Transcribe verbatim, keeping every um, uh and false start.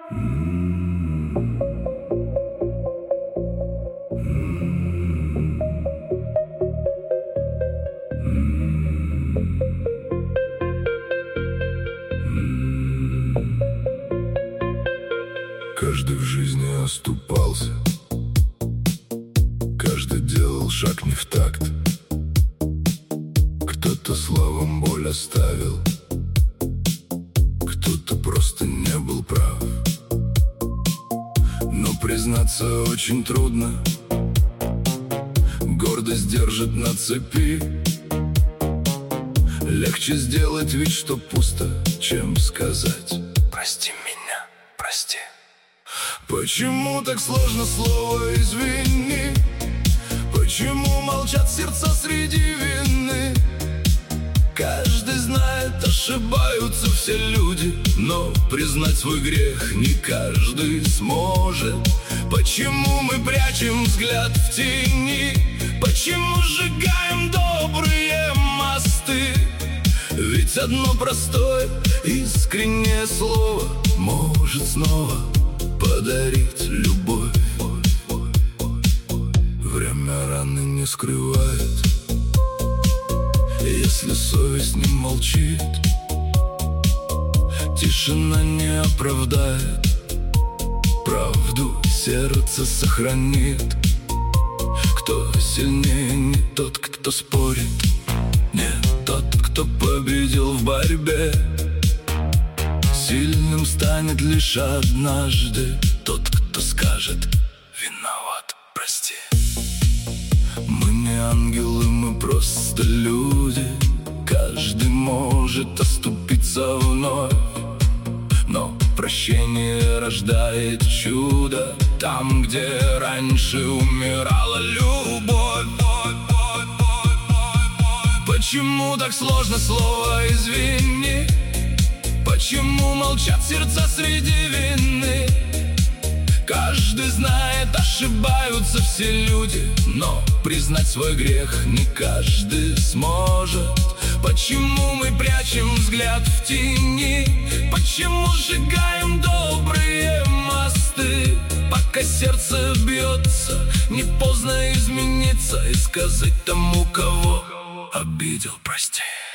Каждый в жизни оступался, каждый делал шаг не в такт. Кто-то словом боль оставил, кто-то просто не был прав. Но признаться очень трудно, гордость держит на цепи. Легче сделать вид, что пусто, чем сказать: прости меня, прости. Почему так сложно слово «извини»? Почему молчат сердца среди вины? Каждый знает, ошибаются все люди, но признать свой грех не каждый сможет. Почему мы прячем взгляд в тени? Почему сжигаем добрые мосты? Ведь одно простое, искреннее слово может снова подарить любовь. Время раны не скрывает, если совесть не молчит. Тишина не оправдает, правду сердце сохранит. Кто сильнее, не тот, кто спорит, не тот, кто победил в борьбе. Сильным станет лишь однажды тот, кто скажет: виноват, прости. Мы не ангелы, мы просто люди. Каждый может оступиться вновь, но прощение рождает чудо там, где раньше умирала любовь. Почему так сложно слово «извини»? Почему молчат сердца среди вины? Каждый знает, ошибаются все люди, но признать свой грех не каждый сможет. Почему мы прячем взгляд в тени? Почему сжигаем добрые мосты? Пока сердце бьется, не поздно измениться и сказать тому, кого обидел: прости.